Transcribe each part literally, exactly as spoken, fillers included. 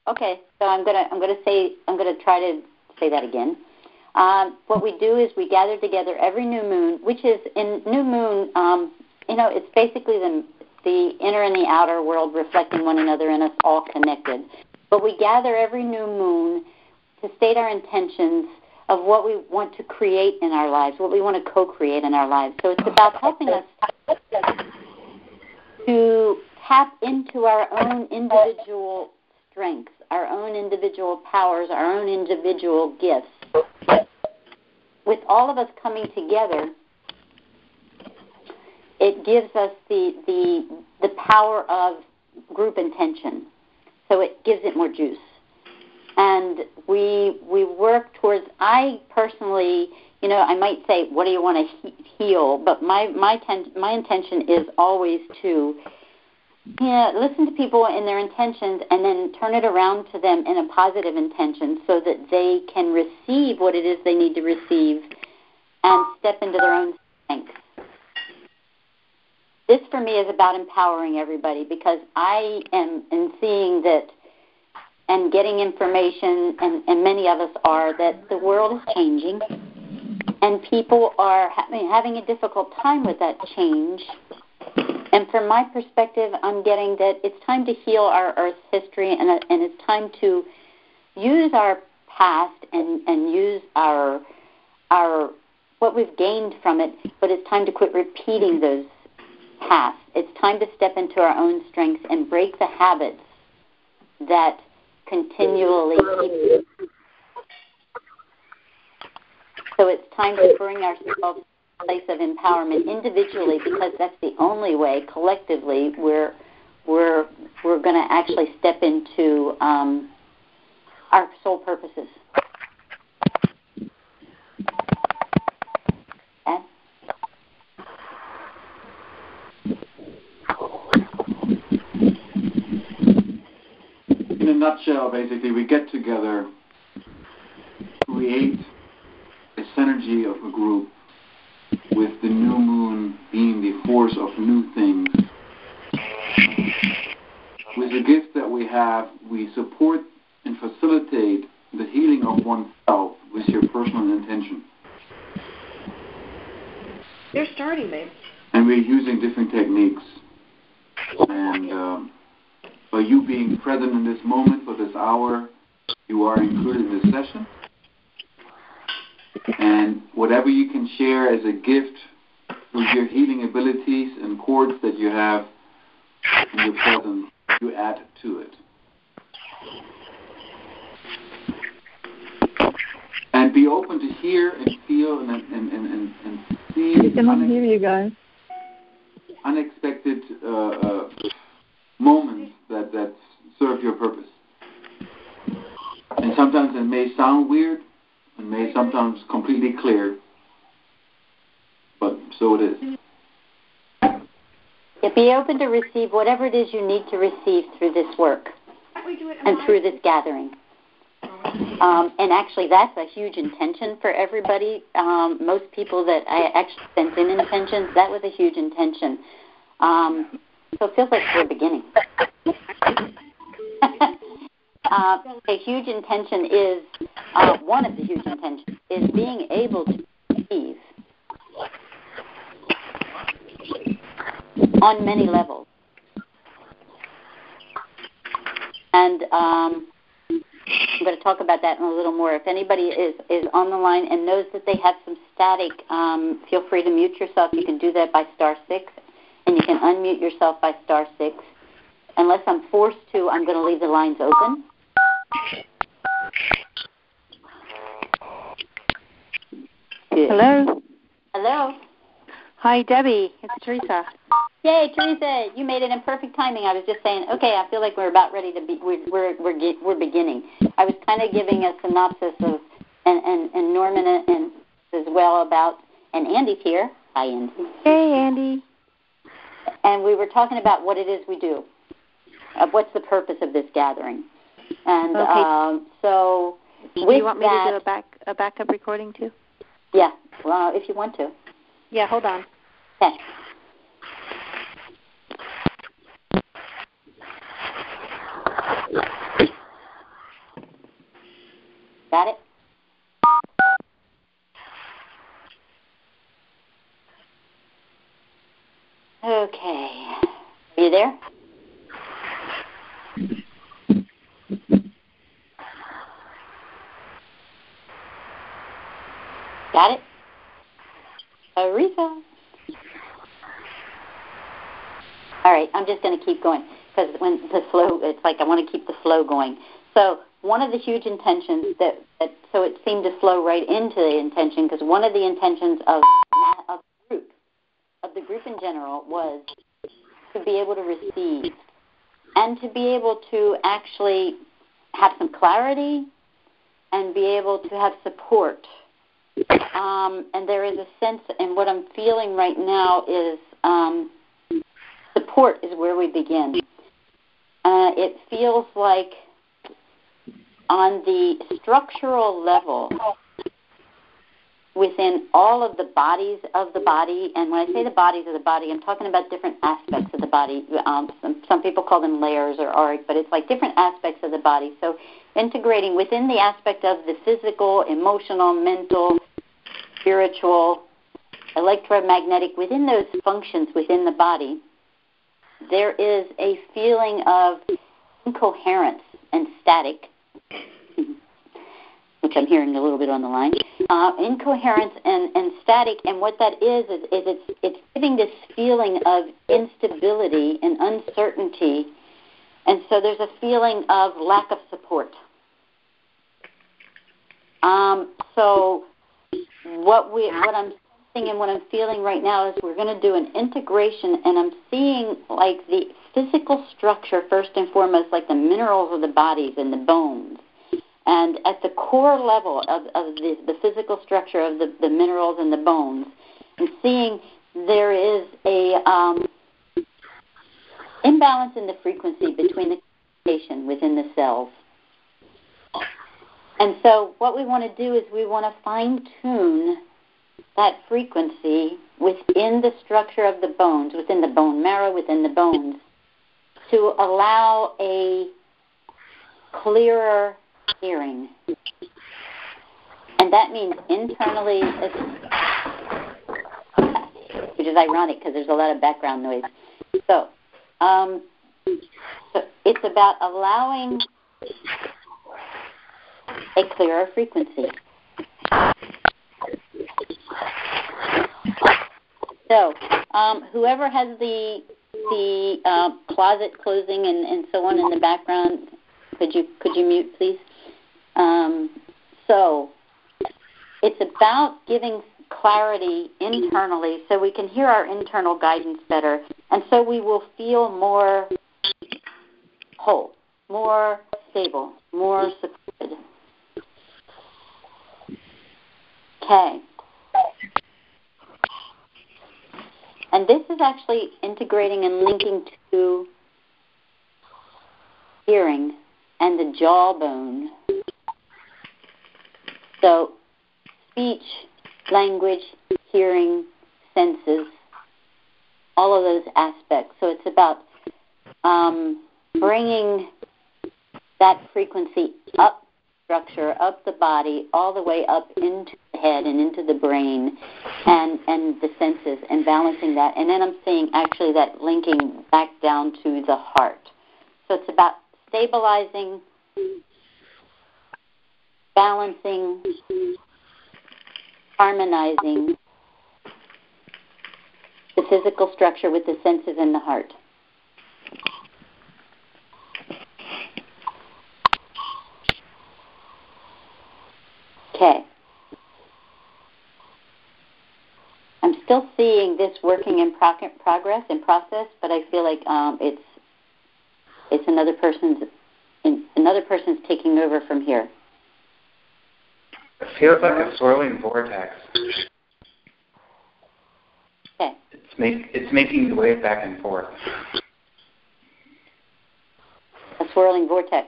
Okay, so I'm gonna I'm gonna say I'm gonna try to say that again. Um, what we do is we gather together every new moon, which is in new moon. Um, you know, it's basically the the inner and the outer world reflecting one another and us all connected. But we gather every new moon to state our intentions of what we want to create in our lives, what we want to co-create in our lives. So it's about helping us to tap into our own individual strengths, our own individual powers, our own individual gifts. With all of us coming together, it gives us the the the power of group intention. So it gives it more juice. And we we work towards, I personally, you know, I might say, what do you want to he- heal? But my my, ten, my intention is always to yeah, listen to people in their intentions and then turn it around to them in a positive intention so that they can receive what it is they need to receive and step into their own strength. This, for me, is about empowering everybody because I am in seeing that and getting information, and, and many of us are, that the world is changing and people are having, having a difficult time with that change. And from my perspective, I'm getting that it's time to heal our Earth's history, and, and it's time to use our past and, and use our our what we've gained from it, but it's time to quit repeating those past. It's time to step into our own strengths and break the habits that continually keep. So it's time to bring ourselves place of empowerment individually, because that's the only way collectively we're we're we're going to actually step into um, our soul purposes. Okay? In a nutshell, basically, we get together, create a synergy of a group, with the new moon being the force of new things. With the gift that we have, we support and facilitate the healing of oneself with your personal intention. They're starting, babe. And we're using different techniques. And um, by you being present in this moment for this hour, you are included in this session. And whatever you can share as a gift with your healing abilities and cords that you have in your presence, you add to it. And be open to hear and feel and and, and, and, and see. I cannot unex- hear you guys. Unexpected uh, uh, moments that, that serve your purpose. And sometimes it may sound weird, and may sometimes completely clear, but so it is. Yeah, be open to receive whatever it is you need to receive through this work and through this gathering. Um, and actually, that's a huge intention for everybody. Um, most people that I actually sent in intentions, that was a huge intention. Um, so it feels like we're beginning. Uh, a huge intention is, uh, one of the huge intentions, is being able to receive on many levels. And um, I'm going to talk about that in a little more. If anybody is, is on the line and knows that they have some static, um, feel free to mute yourself. You can do that by star six, and you can unmute yourself by star six. Unless I'm forced to, I'm going to leave the lines open. Good. Hello. Hello. Hi, Debbie. It's Teresa. Yay, Teresa! You made it in perfect timing. I was just saying, okay, I feel like we're about ready to be. We're we're we're, we're beginning. I was kind of giving a synopsis of, and and, and Norman and, and as well about, and Andy's here. Hi, Andy. Hey, Andy. And we were talking about what it is we do. Uh, what's the purpose of this gathering? And okay. um, so, do with you want me that, to do a back a backup recording too? Yeah, well, if you want to. Yeah, hold on. Okay. Got it? Okay. Are you there? Got it? Aretha. All right, I'm just going to keep going because when the flow, it's like I want to keep the flow going. So one of the huge intentions that, that so it seemed to flow right into the intention because one of the intentions of, of the group, of the group in general, was to be able to receive and to be able to actually have some clarity and be able to have support. Um, and there is a sense, and what I'm feeling right now is um, support is where we begin. Uh, it feels like on the structural level, within all of the bodies of the body, and when I say the bodies of the body, I'm talking about different aspects of the body. Um, some, some people call them layers or auric, but it's like different aspects of the body. So integrating within the aspect of the physical, emotional, mental, spiritual, electromagnetic, within those functions within the body, there is a feeling of incoherence and static, which I'm hearing a little bit on the line, uh, incoherence and, and static, and what that is is, is it's, it's giving this feeling of instability and uncertainty, and so there's a feeling of lack of support. Um, so what we, what I'm sensing and what I'm feeling right now is we're going to do an integration, and I'm seeing like the physical structure first and foremost, like the minerals of the bodies and the bones. And at the core level of, of the, the physical structure of the, the minerals and the bones, and seeing there is a um, imbalance in the frequency between the communication within the cells. And so what we want to do is we want to fine-tune that frequency within the structure of the bones, within the bone marrow, within the bones, to allow a clearer hearing. And that means internally, which is ironic because there's a lot of background noise. So, um, so it's about allowing a clearer frequency. So, um, whoever has the the uh, closet closing and, and so on in the background, could you could you mute, please? Um, so, it's about giving clarity internally so we can hear our internal guidance better, and so we will feel more whole, more stable, more supported. Okay. And this is actually integrating and linking to hearing and the jawbone. So speech, language, hearing, senses, all of those aspects. So it's about um, bringing that frequency up structure, up the body, all the way up into the head and into the brain and, and the senses and balancing that. And then I'm seeing actually that linking back down to the heart. So it's about stabilizing, balancing, harmonizing the physical structure with the senses and the heart. Okay. I'm still seeing this working in pro- progress and process, but I feel like um, it's it's another person's in, another person's taking over from here. It feels like a swirling vortex. Okay. It's make it's making the wave back and forth. A swirling vortex.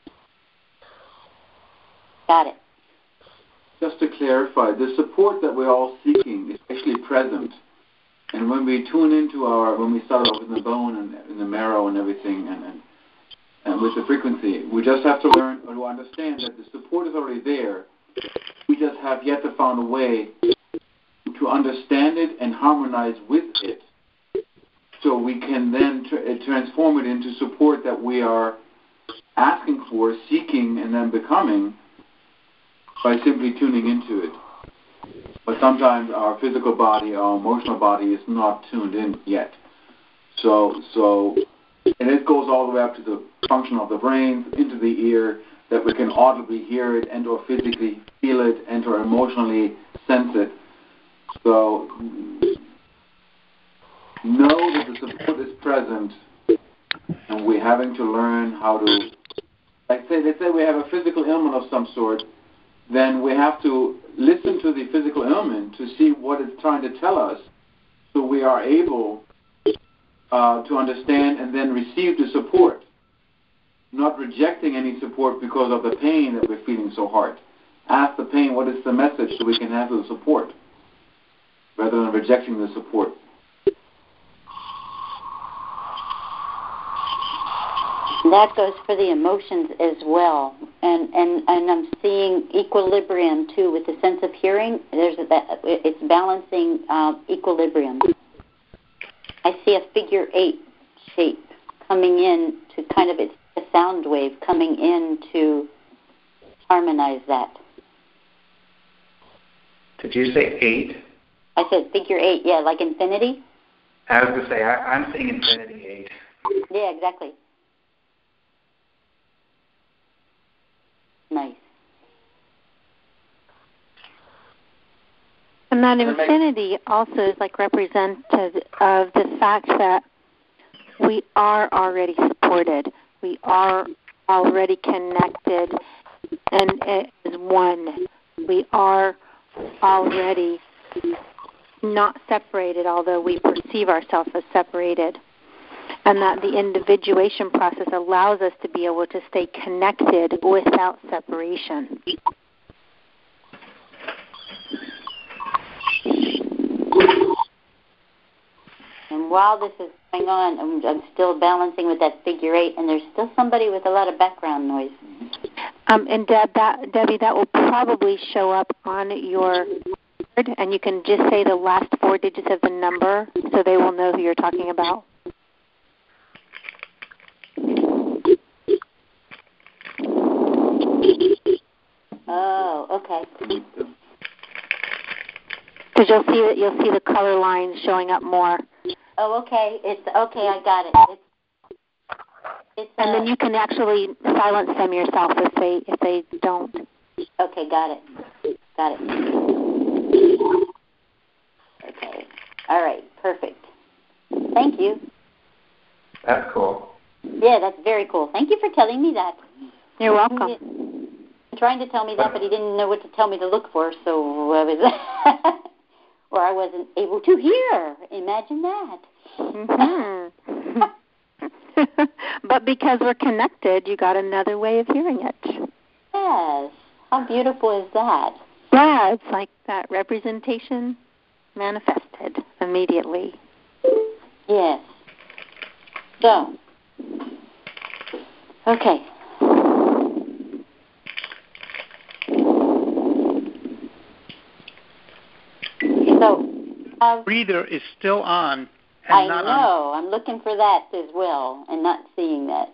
Got it. Just to clarify, the support that we're all seeking is actually present. And when we tune into our, when we start off in the bone and in the marrow and everything, and, and and with the frequency. We just have to learn or to understand that the support is already there. We just have yet to find a way to understand it and harmonize with it, so we can then tra- transform it into support that we are asking for, seeking, and then becoming by simply tuning into it. But sometimes our physical body, our emotional body is not tuned in yet. So, so, and it goes all the way up to the function of the brain, into the ear, that we can audibly hear it and or physically feel it and or emotionally sense it. So know that the support is present, and we're having to learn how to, like say, let's say we have a physical ailment of some sort, then we have to listen to the physical ailment to see what it's trying to tell us, so we are able uh, to understand and then receive the support, not rejecting any support because of the pain that we're feeling so hard. Ask the pain, what is the message, so we can have the support, rather than rejecting the support. That goes for the emotions as well, and and and I'm seeing equilibrium too with the sense of hearing. There's a, it's balancing uh, equilibrium. I see a figure eight shape coming in to kind of it's a sound wave coming in to harmonize that. Did you say eight? I said figure eight, yeah, like infinity. I was going to say, I, I'm seeing infinity eight. Yeah, exactly. Nice. And that infinity also is like representative of the fact that we are already supported. We are already connected and as one. We are already not separated, although we perceive ourselves as separated. And that the individuation process allows us to be able to stay connected without separation. And while this is going on, I'm, I'm still balancing with that figure eight, and there's still somebody with a lot of background noise. Um, and Deb, that, Debbie, that will probably show up on your board, and you can just say the last four digits of the number so they will know who you're talking about. Oh, okay. Because you'll see that you'll see the color lines showing up more. Oh, okay. It's okay. I got it. It's, it's uh, and then you can actually silence them yourself if they if they don't. Okay, got it. Got it. Okay. All right. Perfect. Thank you. That's cool. Yeah, that's very cool. Thank you for telling me that. You're welcome. I'm trying to tell me that, but he didn't know what to tell me to look for, so I was, or I wasn't able to hear. Imagine that. Mm-hmm. But because we're connected, you got another way of hearing it. Yes. How beautiful is that? Yeah, it's like that representation manifested immediately. Yes. So, okay. So, uh, breather is still on. And I not know. On. I'm looking for that as well, and not seeing that.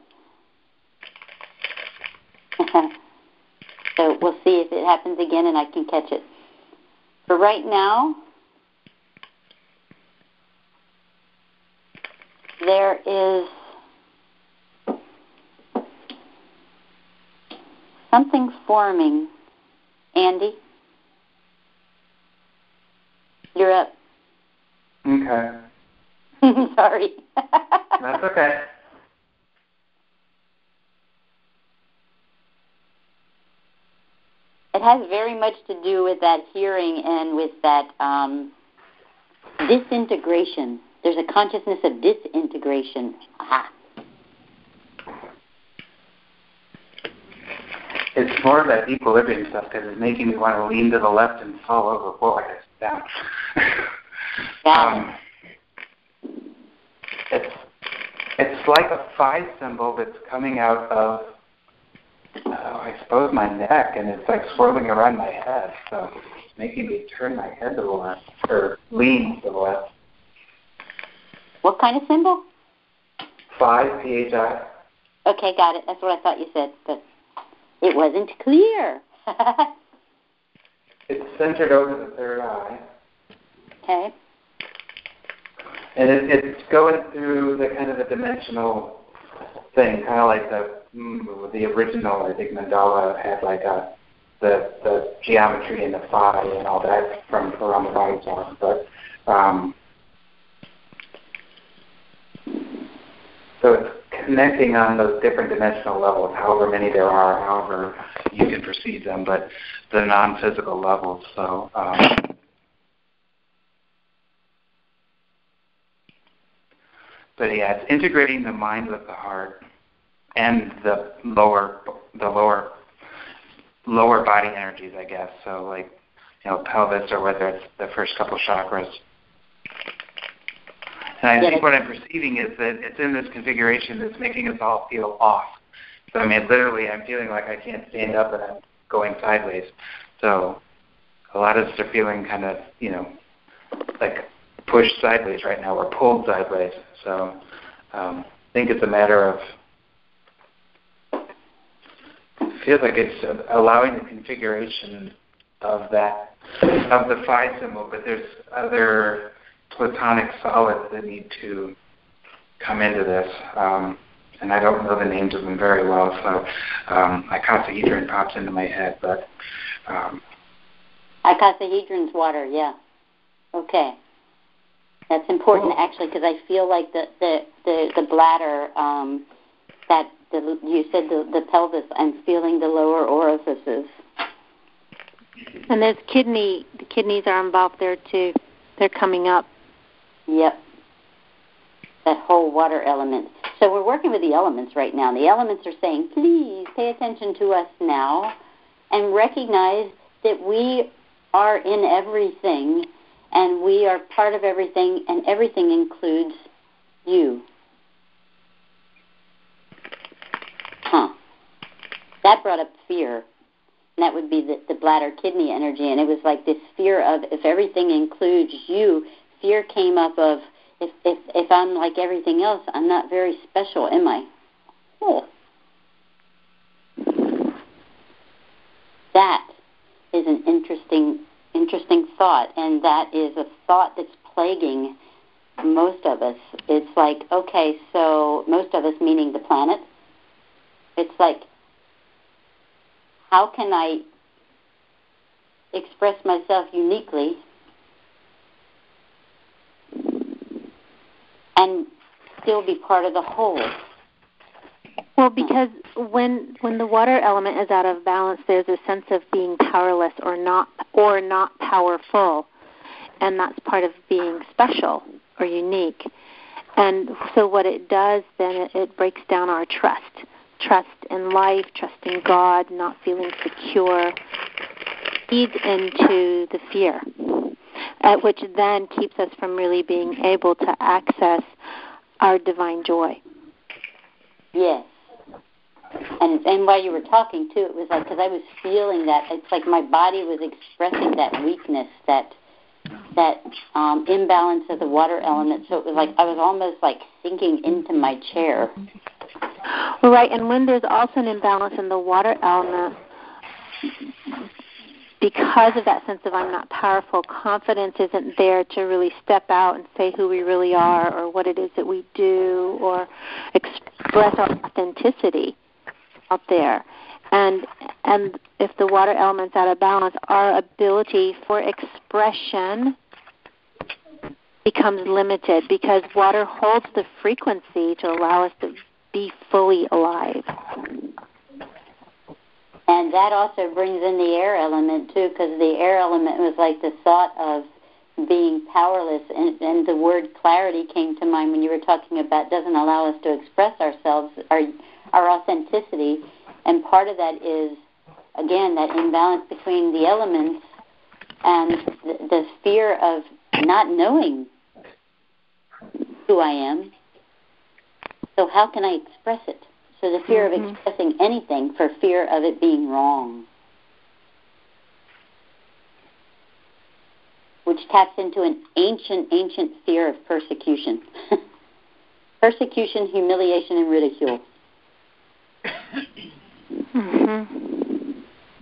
So we'll see if it happens again, and I can catch it. For right now, there is something forming. Andy, you're up. Okay. Sorry. That's okay. It has very much to do with that hearing and with that um, disintegration. There's a consciousness of disintegration. Aha. It's more of that equilibrium stuff because it's making me want to lean to the left and fall overboard. Down. Got um, it's it's like a phi symbol that's coming out of, uh, I suppose, my neck, and it's like swirling around my head. So it's making me turn my head to the left, or lean to the left. What kind of symbol? Phi, P H I. Okay, got it. That's what I thought you said, but it wasn't clear. It's centered over the third eye. Okay. And it, it's going through the kind of the dimensional thing, kind of like the the original, I think Mandala had like a, the the geometry and the phi and all that from around the body talk. But um, so it's connecting on those different dimensional levels, however many there are, however you can perceive them, but the non-physical levels. So. Um, But yeah, it's integrating the mind with the heart and the lower, the lower, lower body energies, I guess. So like, you know, pelvis, or whether it's the first couple chakras. And I think what I'm perceiving is that it's in this configuration that's making us all feel off. So I mean, literally, I'm feeling like I can't stand up and I'm going sideways. So a lot of us are feeling kind of, you know, like pushed sideways right now, or pulled sideways. So um, I think it's a matter of, it feels like it's allowing the configuration of that, of the phi symbol, but there's other platonic solids that need to come into this. Um, and I don't know the names of them very well, so um, icosahedron pops into my head. But um, icosahedron's water, yeah. Okay. That's important, cool. Actually, because I feel like the the the, the bladder, um, that the, you said the, the pelvis. I'm feeling the lower orifices. And there's kidney. The kidneys are involved there too. They're coming up. Yep. That whole water element. So we're working with the elements right now. The elements are saying, please pay attention to us now, and recognize that we are in everything. And we are part of everything, and everything includes you. Huh. That brought up fear. And that would be the, the bladder kidney energy. And it was like this fear of, if everything includes you, fear came up of, if, if, if I'm like everything else, I'm not very special, am I? Oh. That is an interesting Interesting thought, and that is a thought that's plaguing most of us. It's like, okay, so most of us, meaning the planet, it's like, how can I express myself uniquely and still be part of the whole? Well, because when when the water element is out of balance, there's a sense of being powerless or not or not powerful, and that's part of being special or unique. And so what it does then, it, it breaks down our trust, trust in life, trust in God, not feeling secure, feeds into the fear, uh, which then keeps us from really being able to access our divine joy. Yes. And and while you were talking, too, it was like, because I was feeling that, it's like my body was expressing that weakness, that that um, imbalance of the water element. So it was like I was almost like sinking into my chair. Well, right, and when there's also an imbalance in the water element, because of that sense of I'm not powerful, confidence isn't there to really step out and say who we really are or what it is that we do or express our authenticity out there. And and if the water element's out of balance, our ability for expression becomes limited because water holds the frequency to allow us to be fully alive. And that also brings in the air element, too, because the air element was like the thought of being powerless. And, and the word clarity came to mind when you were talking about doesn't allow us to express ourselves, our, our authenticity. And part of that is, again, that imbalance between the elements and the, the fear of not knowing who I am. So how can I express it? So the fear mm-hmm. of expressing anything for fear of it being wrong, which taps into an ancient, ancient fear of persecution. Persecution, humiliation, and ridicule. Mm-hmm.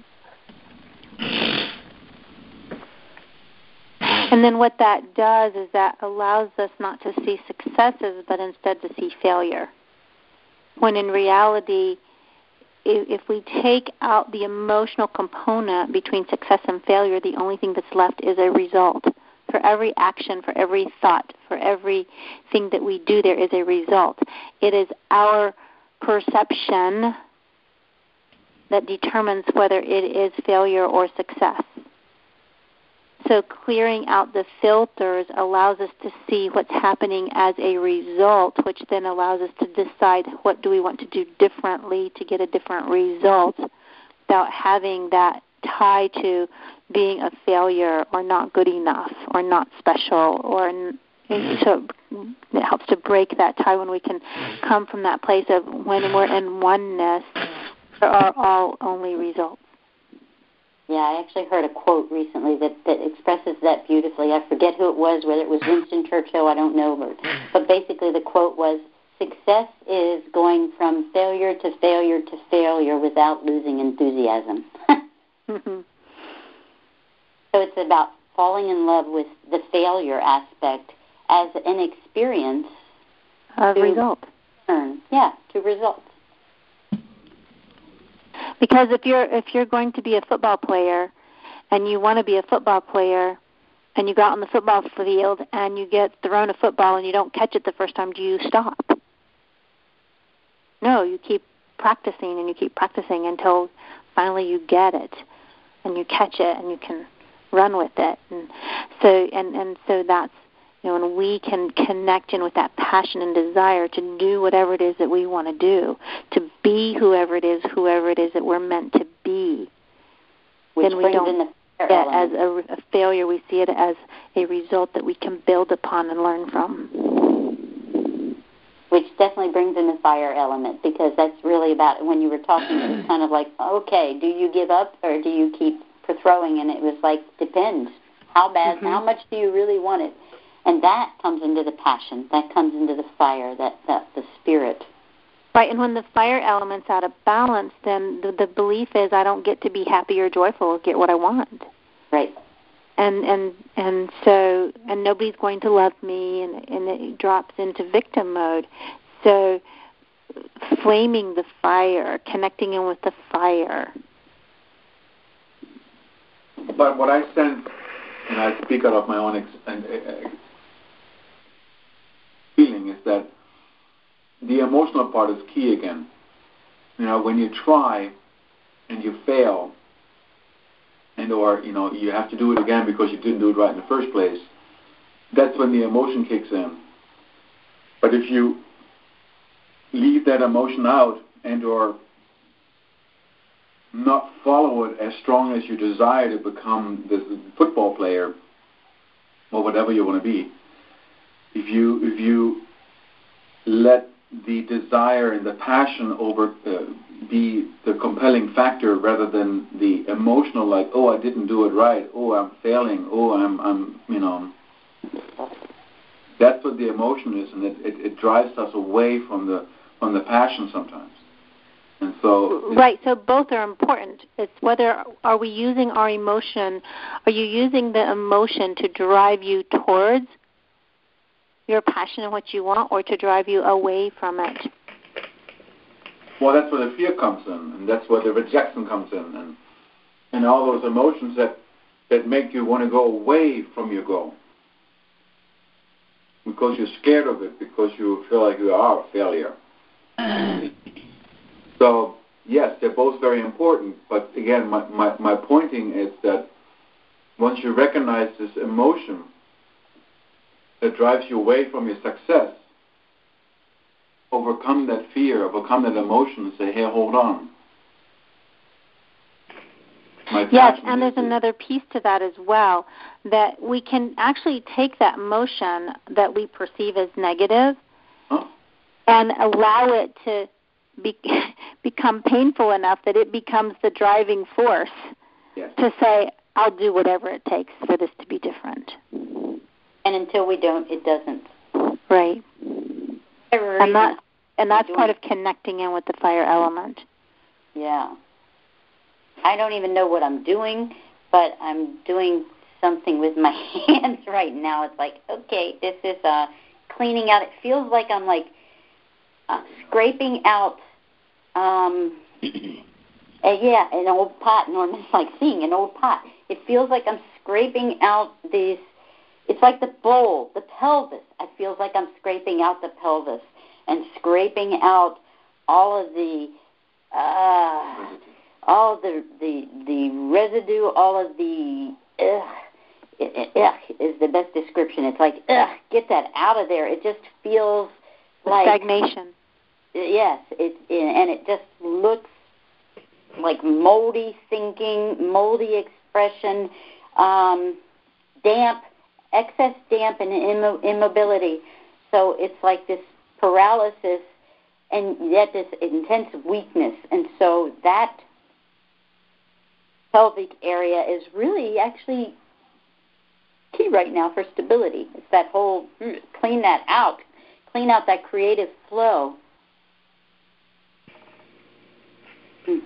And then what that does is that allows us not to see successes, but instead to see failure. When in reality, if we take out the emotional component between success and failure, the only thing that's left is a result. For every action, for every thought, for everything that we do, there is a result. It is our perception that determines whether it is failure or success. So clearing out the filters allows us to see what's happening as a result, which then allows us to decide what do we want to do differently to get a different result without having that tie to being a failure or not good enough or not special. Or so it helps to break that tie when we can come from that place of when we're in oneness, there are all only results. Yeah, I actually heard a quote recently that, that expresses that beautifully. I forget who it was, whether it was Winston Churchill, I don't know. But, but basically the quote was, success is going from failure to failure to failure without losing enthusiasm. Mm-hmm. So it's about falling in love with the failure aspect as an experience. A result. Learn. Yeah, to results. Because if you're if you're going to be a football player and you want to be a football player and you go out on the football field and you get thrown a football and you don't catch it the first time, do you stop? No, you keep practicing and you keep practicing until finally you get it and you catch it and you can run with it. And so and, and so that's, you know, when we can connect in with that passion and desire to do whatever it is that we want to do, to be whoever it is, whoever it is that we're meant to be, Which then we don't in the see it as a, a failure. We see it as a result that we can build upon and learn from. Which definitely brings in the fire element, because that's really about, when you were talking, it was kind of like, okay, do you give up or do you keep throwing? And it was like, depends. How bad, mm-hmm. how much do you really want it? And that comes into the passion. That comes into the fire, that, that the spirit. Right, and when the fire element's out of balance, then the, the belief is I don't get to be happy or joyful or get what I want. Right. And and and so and nobody's going to love me, and and it drops into victim mode. So flaming the fire, connecting in with the fire. But what I sense, and I speak out of my own ex- and, uh, feeling, is that the emotional part is key again. You know, when you try and you fail, and or, you know, you have to do it again because you didn't do it right in the first place, that's when the emotion kicks in. But if you leave that emotion out and or not follow it as strong as you desire to become this football player or whatever you want to be, if you if you let the desire and the passion over uh, be the compelling factor rather than the emotional, like, oh, I didn't do it right, oh, I'm failing, oh, I'm I'm you know, that's what the emotion is, and it, it, it drives us away from the from the passion sometimes. And so right, so both are important. It's whether are we using our emotion, are you using the emotion to drive you towards your passion and what you want, or to drive you away from it? Well, that's where the fear comes in, and that's where the rejection comes in, and and all those emotions that, that make you want to go away from your goal. Because you're scared of it, because you feel like you are a failure. So, yes, they're both very important, but again, my, my, my pointing is that once you recognize this emotion that drives you away from your success, overcome that fear, overcome that emotion, and say, hey, hold on. My yes, and there's another piece to that as well, that we can actually take that emotion that we perceive as negative huh? and allow it to be, become painful enough that it becomes the driving force yes. to say, I'll do whatever it takes for this to be different. And until we don't, it doesn't. Right. And, that, and that's part it. of connecting in with the fire element. Yeah. I don't even know what I'm doing, but I'm doing something with my hands right now. It's like, okay, this is uh, cleaning out. It feels like I'm like uh, scraping out, um, uh, yeah, an old pot. Norman, it's like seeing an old pot. It feels like I'm scraping out these, it's like the bowl, the pelvis. It feels like I'm scraping out the pelvis and scraping out all of the, uh, all of the, the, the residue, all of the, ugh, ugh, is the best description. It's like, ugh, get that out of there. It just feels like stagnation. Yes, it and it just looks like moldy thinking, moldy expression, um, damp, excess damp, and immo- immobility. So it's like this paralysis, and yet this intense weakness. And so that pelvic area is really actually key right now for stability. It's that whole, clean that out, clean out that creative flow. Mm.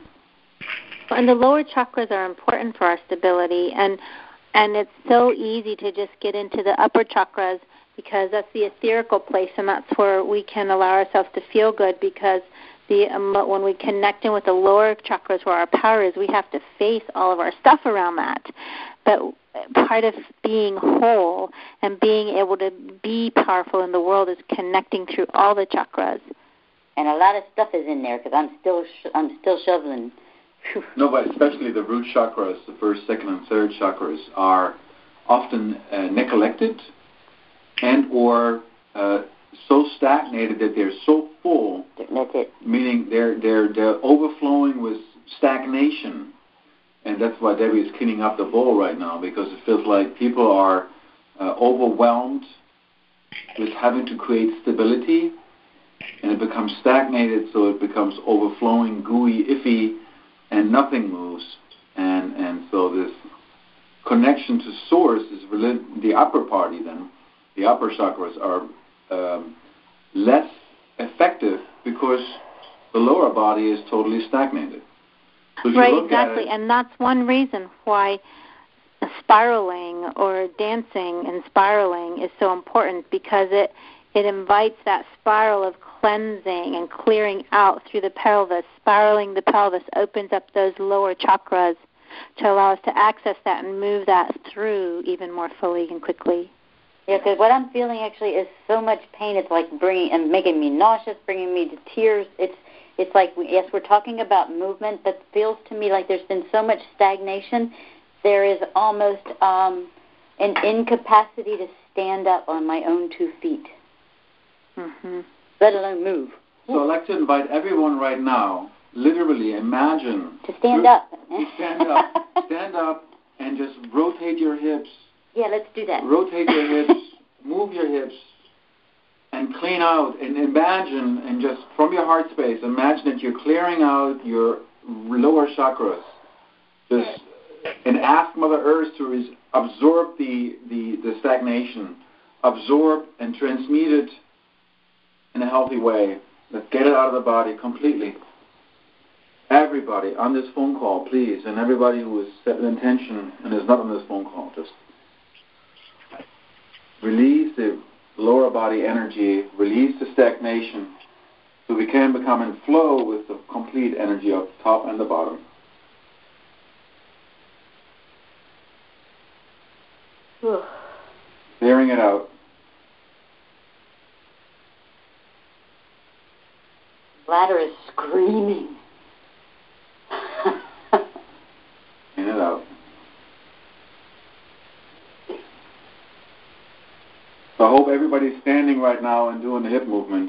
And the lower chakras are important for our stability, and and it's so easy to just get into the upper chakras because that's the etherical place, and that's where we can allow ourselves to feel good because the um, when we connect in with the lower chakras where our power is, we have to face all of our stuff around that. But part of being whole and being able to be powerful in the world is connecting through all the chakras. And a lot of stuff is in there because I'm still sh- I'm still shoveling. No, but especially the root chakras, the first, second, and third chakras, are often uh, neglected and or uh, so stagnated that they're so full. That's it. Meaning they're they're they're overflowing with stagnation, and that's why Debbie is cleaning up the bowl right now because it feels like people are uh, overwhelmed with having to create stability, and it becomes stagnated, so it becomes overflowing, gooey, iffy. And nothing moves, and and so this connection to source is really the upper party. Then the upper chakras are um, less effective because the lower body is totally stagnated. So if right, you look exactly, at it, and that's one reason why spiraling or dancing and spiraling is so important because it it invites that spiral of cleansing and clearing out through the pelvis. Spiraling the pelvis opens up those lower chakras to allow us to access that and move that through even more fully and quickly. Yeah, because what I'm feeling actually is so much pain. It's like bringing and making me nauseous, bringing me to tears. It's it's like, yes, we're talking about movement, but it feels to me like there's been so much stagnation. There is almost um, an incapacity to stand up on my own two feet. Mm-hmm. Let alone move. so I'd like to invite everyone right now, literally imagine. To stand up. To stand up. Stand up and just rotate your hips. Yeah, let's do that. Rotate your hips, move your hips, and clean out. And imagine, and just from your heart space, imagine that you're clearing out your lower chakras. Just, and ask Mother Earth to res- absorb the, the, the stagnation, absorb and transmute it in a healthy way. Let's get it out of the body completely. Everybody on this phone call, please, and everybody who has set an intention and is not on this phone call, just release the lower body energy, release the stagnation, so we can become in flow with the complete energy of the top and the bottom. Clearing it out. Bladder is screaming. Clean it out. So I hope everybody's standing right now and doing the hip movement.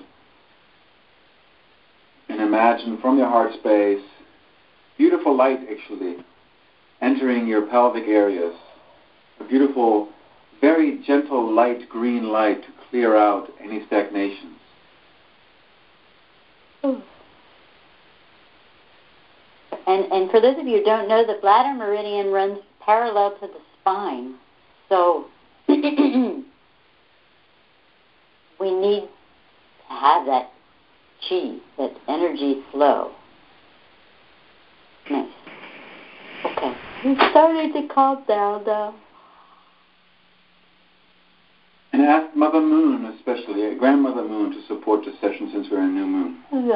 And imagine from your heart space, beautiful light actually, entering your pelvic areas. A beautiful, very gentle light green light to clear out any stagnations. And and for those of you who don't know, the bladder meridian runs parallel to the spine. So we need to have that chi, that energy flow. Nice. Okay. We're starting to calm down now. And ask Mother Moon, especially, uh, Grandmother Moon, to support the session since we're in new moon. Yeah.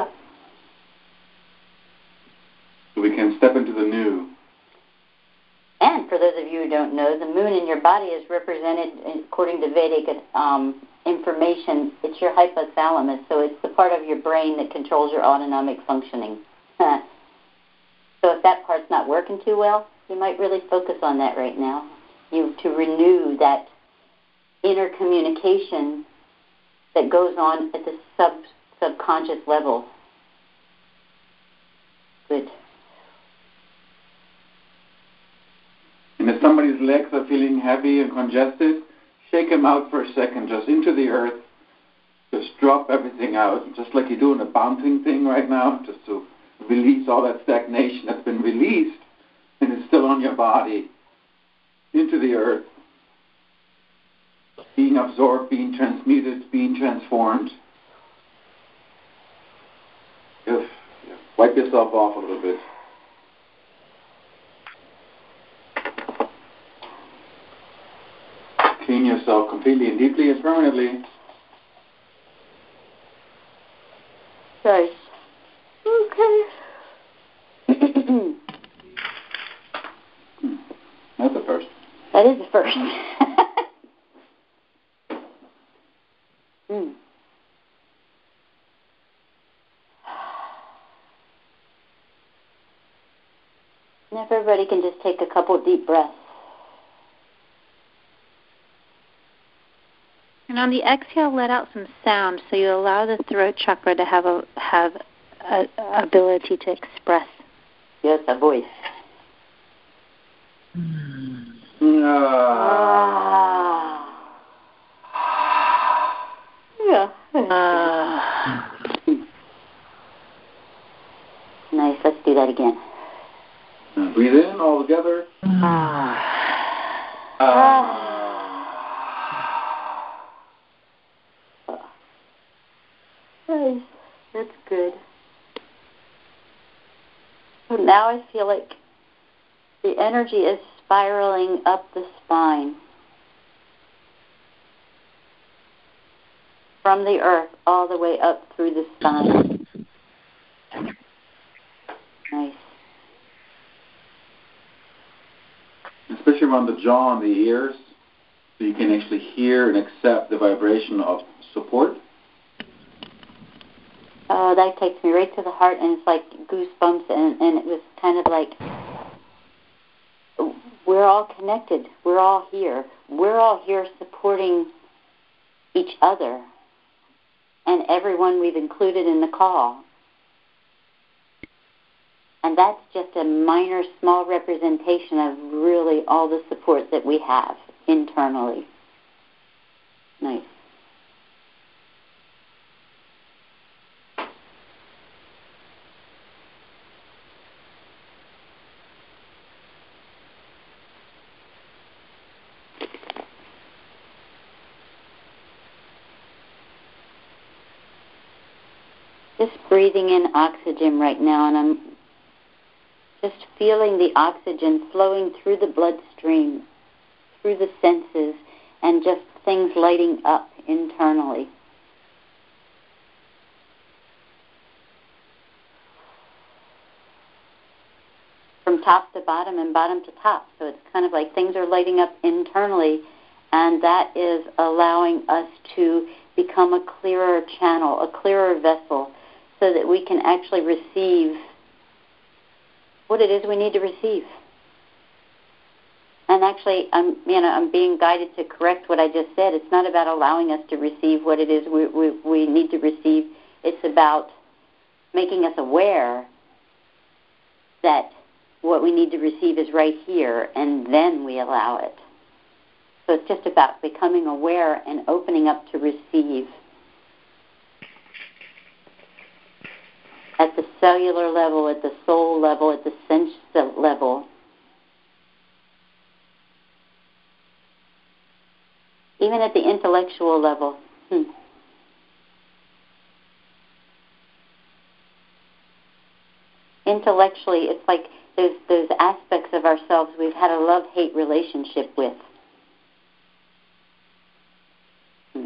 So we can step into the new. And for those of you who don't know, the moon in your body is represented, according to Vedic um, information, it's your hypothalamus, so it's the part of your brain that controls your autonomic functioning. So if that part's not working too well, you might really focus on that right now. You to renew that inner communication that goes on at the sub subconscious level. Good. And if somebody's legs are feeling heavy and congested, shake them out for a second, just into the earth. Just drop everything out, just like you're doing a bouncing thing right now, just to release all that stagnation that's been released and is still on your body, into the earth, being absorbed, being transmuted, being transformed. Just wipe yourself off a little bit. Clean yourself completely and deeply and permanently. Nice. Okay. That's the first. That is the first. mm. Now if everybody can just take a couple deep breaths. And on the exhale, let out some sound, so you allow the throat chakra to have a have a, a ability to express. Yes, a voice. Mm. Ah. Yeah. Ah. Nice. Let's do that again. Now breathe in all together. Ah. Ah. Nice. That's good. So now I feel like the energy is spiraling up the spine from the earth all the way up through the spine. Nice. Especially around the jaw and the ears, so you can actually hear and accept the vibration of support. Oh, that takes me right to the heart, and it's like goosebumps, and, and it was kind of like we're all connected. We're all here. We're all here supporting each other and everyone we've included in the call. And that's just a minor, small representation of really all the support that we have internally. Nice. Just breathing in oxygen right now, and I'm just feeling the oxygen flowing through the bloodstream, through the senses, and just things lighting up internally. From top to bottom and bottom to top. So it's kind of like things are lighting up internally, and that is allowing us to become a clearer channel, a clearer vessel, so that we can actually receive what it is we need to receive. And actually, I'm, you know, I'm being guided to correct what I just said. It's not about allowing us to receive what it is we, we, we need to receive. It's about making us aware that what we need to receive is right here, and then we allow it. So it's just about becoming aware and opening up to receive. the cellular level, at the soul level, at the sense level. Even at the intellectual level. Hmm. Intellectually, it's like those, those aspects of ourselves we've had a love-hate relationship with. Hmm.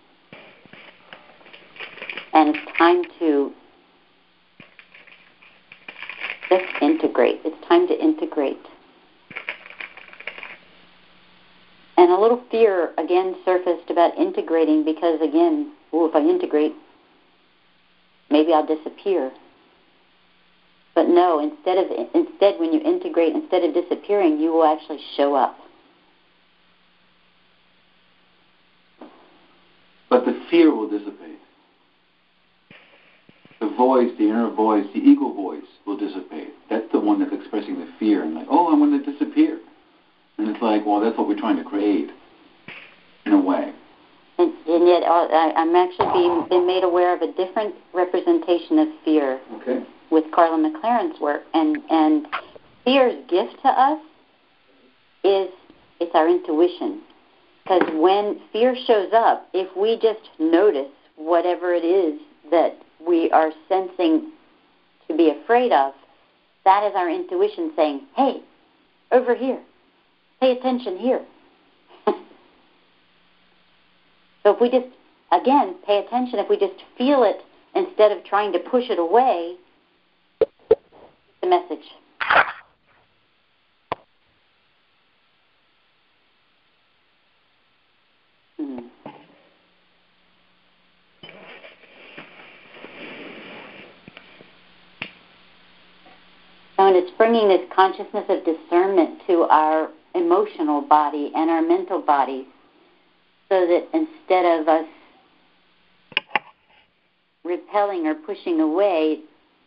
And it's time to just integrate. It's time to integrate. And a little fear, again, surfaced about integrating because, again, well, if I integrate, maybe I'll disappear. But no, instead of instead, when you integrate, instead of disappearing, you will actually show up. But the fear will dissipate. The voice, the inner voice, the ego voice will dissipate. That's the one that's expressing the fear. And like, oh, I'm going to disappear. And it's like, well, that's what we're trying to create, in a way. And, and yet, uh, I, I'm actually being been made aware of a different representation of fear okay. with Carla McLaren's work. And, and fear's gift to us is it's our intuition. Because when fear shows up, if we just notice whatever it is that we are sensing to be afraid of, that is our intuition saying, hey, over here. Pay attention here. So if we just, again, pay attention, if we just feel it instead of trying to push it away, the message. Hmm. So, and it's bringing this consciousness of discernment to our emotional body and our mental bodies, so that instead of us repelling or pushing away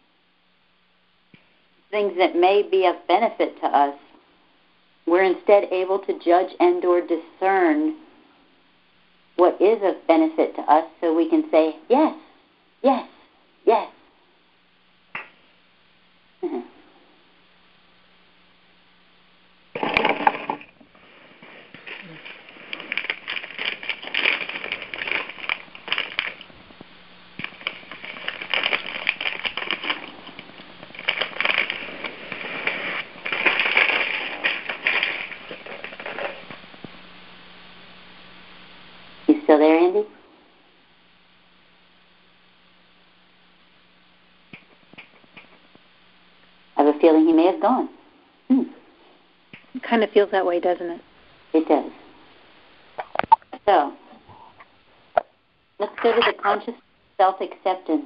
things that may be of benefit to us, we're instead able to judge and or discern what is of benefit to us, so we can say, yes, yes, yes. Still there, Andy? I have a feeling he may have gone. Hmm. It kind of feels that way, doesn't it? It does. So, let's go to the conscious self-acceptance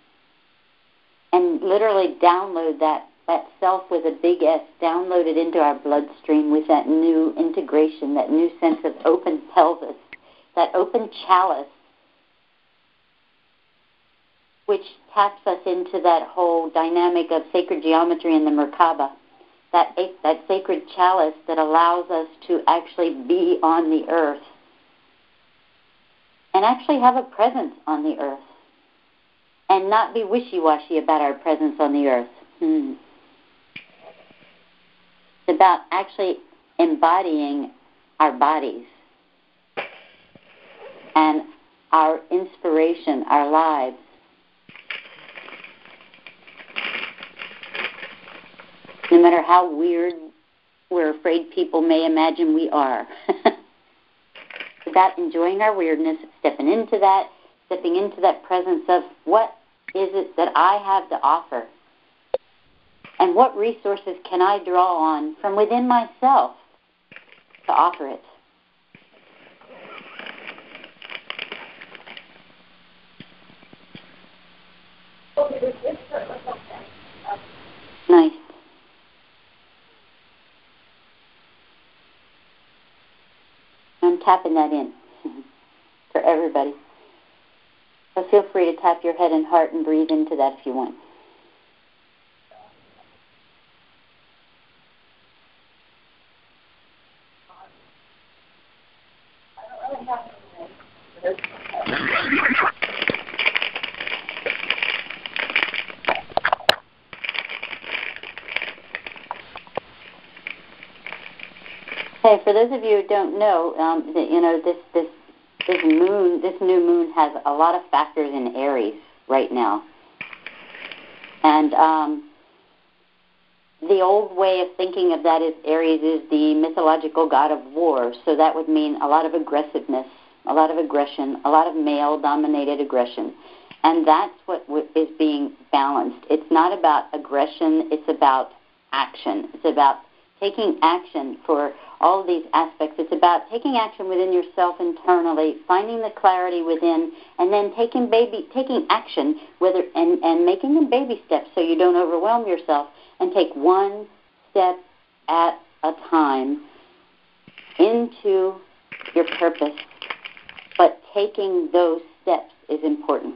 and literally download that, that self with a big S, download it into our bloodstream with that new integration, that new sense of open pelvis, that open chalice, which taps us into that whole dynamic of sacred geometry in the Merkaba, that, that sacred chalice that allows us to actually be on the earth and actually have a presence on the earth and not be wishy-washy about our presence on the earth. Hmm. It's about actually embodying our bodies and our inspiration, our lives. No matter how weird we're afraid people may imagine we are. It's about enjoying our weirdness, stepping into that, stepping into that presence of what is it that I have to offer? And what resources can I draw on from within myself to offer it? Nice. I'm tapping that in for everybody. So feel free to tap your head and heart and breathe into that if you want. Okay, for those of you who don't know, um, that, you know, this, this, this moon, this new moon has a lot of factors in Aries right now. And um, the old way of thinking of that is Aries is the mythological god of war, so that would mean a lot of aggressiveness, a lot of aggression, a lot of male-dominated aggression. And that's what w- is being balanced. It's not about aggression, it's about action. It's about taking action for all of these aspects. It's about taking action within yourself internally, finding the clarity within, and then taking baby, taking action, whether and, and making them baby steps so you don't overwhelm yourself, and take one step at a time into your purpose. But taking those steps is important.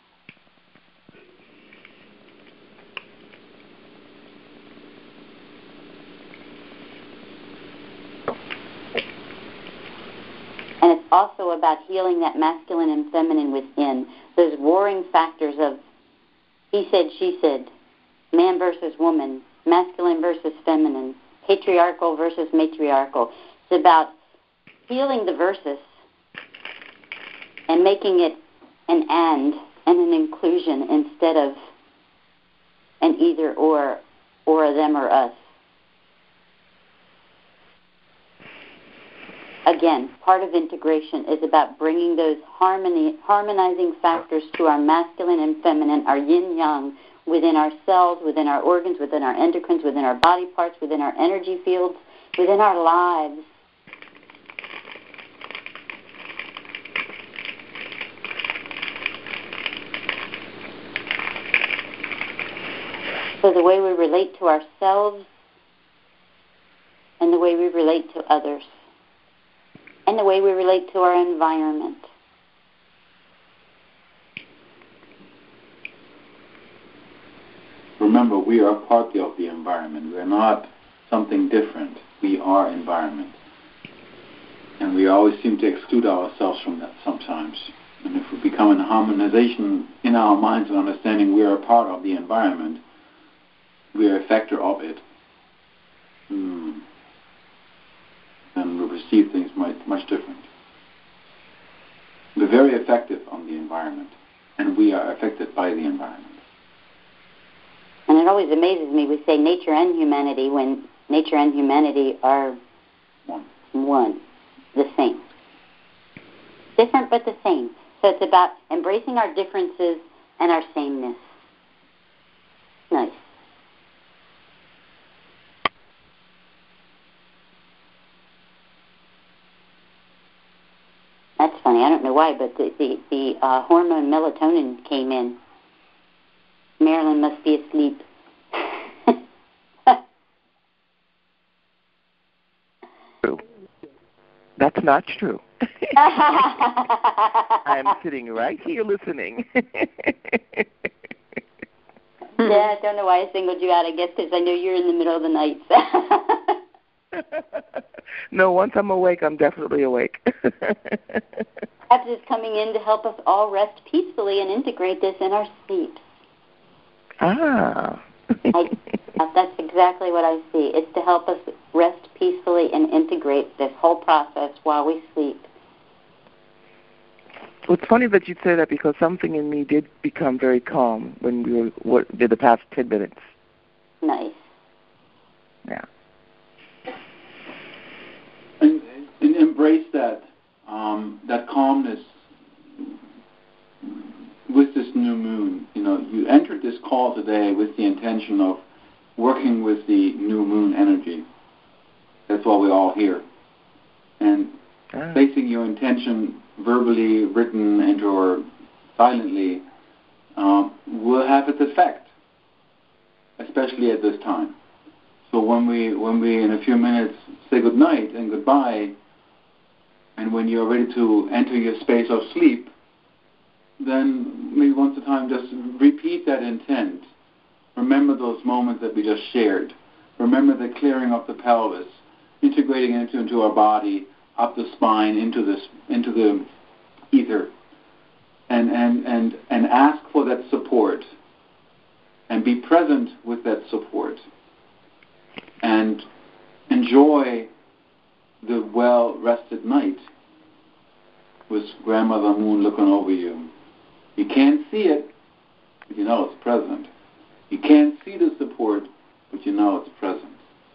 And it's also about healing that masculine and feminine within, those warring factors of he said, she said, man versus woman, masculine versus feminine, patriarchal versus matriarchal. It's about healing the versus and making it an and and an inclusion instead of an either or or a them or us. Again, part of integration is about bringing those harmony, harmonizing factors to our masculine and feminine, our yin-yang, within our cells, within our organs, within our endocrines, within our body parts, within our energy fields, within our lives. So the way we relate to ourselves and the way we relate to others, and the way we relate to our environment. Remember, we are part of the environment. We're not something different. We are environment. And we always seem to exclude ourselves from that sometimes. And if we become in harmonization in our minds and understanding we are a part of the environment, we are a factor of it. Hmm. And we receive things much, much different. We're very effective on the environment, and we are affected by the environment. And it always amazes me, we say nature and humanity when nature and humanity are one, one, the same. Different but the same. So it's about embracing our differences and our sameness. Nice. That's funny. I don't know why, but the, the, the uh, hormone melatonin came in. Marilyn must be asleep. True. That's not true. I'm sitting right here listening. Yeah, I don't know why I singled you out, I guess, because I know you're in the middle of the night. No, once I'm awake, I'm definitely awake. Perhaps it's coming in to help us all rest peacefully and integrate this in our sleep. Ah. I, that's exactly what I see. It's to help us rest peacefully and integrate this whole process while we sleep. Well, it's funny that you'd say that because something in me did become very calm when we were what, did the past ten minutes. Nice. Yeah. And, and embrace that um, that calmness with this new moon. You know, you entered this call today with the intention of working with the new moon energy. That's why we're all here. And ah. placing your intention verbally, written, and or silently um, will have its effect, especially at this time. So when we when we in a few minutes say good night and goodbye, and when you're ready to enter your space of sleep, then maybe once a time just repeat that intent. Remember those moments that we just shared. Remember the clearing of the pelvis, integrating it into, into our body, up the spine, into this into the ether, and and and and ask for that support, and be present with that support. And enjoy the well-rested night was Grandmother Moon looking over you. You can't see it, but you know it's present. You can't see the support, but you know it's present.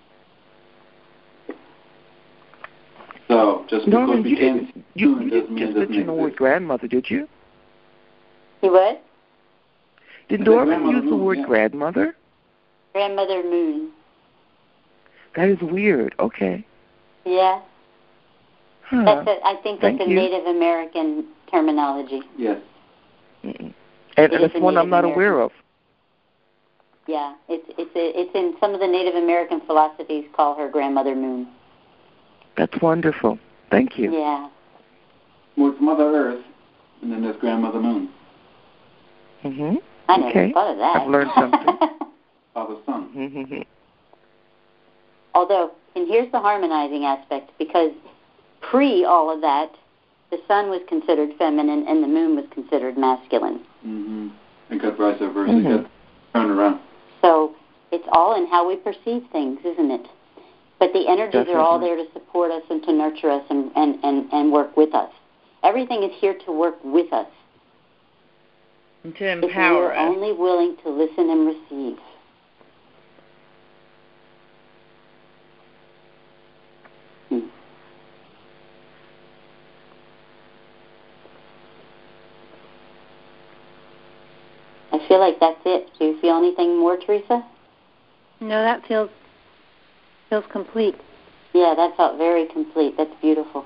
So just because Norman, we you can't didn't, see you, it you doesn't didn't mean just it doesn't mention the word exist. grandmother, did you? You what? Did I said Norman Grandmother use the Moon, word yeah. grandmother? Grandmother Moon. That is weird. Okay. Yeah. Huh. That's a, I think that's Thank a you. Native American terminology. Yes. Mm-mm. And, and is it's a one I'm Native not American. aware of. Yeah, it's it's a, it's in some of the Native American philosophies. Call her Grandmother Moon. That's wonderful. Thank you. Yeah. Well, it's Mother Earth, and then there's Grandmother Moon. Mm-hmm. I never Okay. thought of that. I've learned something. Father Son. Mm-hmm. Although, and here's the harmonizing aspect, because pre all of that, the sun was considered feminine and the moon was considered masculine. Mm-hmm. It got vice versa. Mm-hmm. It got turned around. So it's all in how we perceive things, isn't it? But the energies Definitely. are all there to support us and to nurture us and, and, and, and work with us. Everything is here to work with us. And to If empower we're us. only willing to listen and receive. Hmm. I feel like that's it. Do you feel anything more, Teresa? No, that feels feels complete. Yeah, that felt very complete. That's beautiful.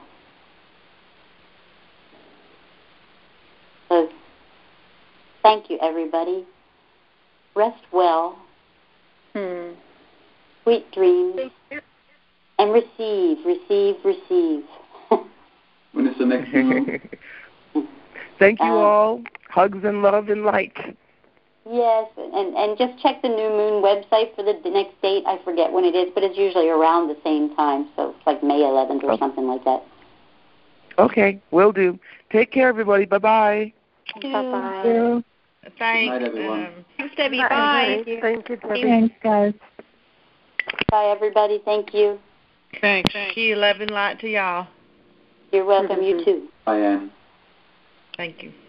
So, thank you, everybody. Rest well. Hmm. Sweet dreams. And receive, receive, receive. When is the next moon? Thank you Um, all. Hugs and love and light. Yes, and, and just check the New Moon website for the, the next date. I forget when it is, but it's usually around the same time, so it's like May eleventh or Oh. something like that. Okay, will do. Take care, everybody. Bye-bye. Bye-bye. Yeah. Thanks. Good night, everyone. Um, thanks, Debbie. Bye. Thank you, Debbie. Thanks, guys. Bye, everybody. Thank you. Thanks. Thank you. Love and light to y'all. You're welcome. You too. Bye, Anne. Thank you.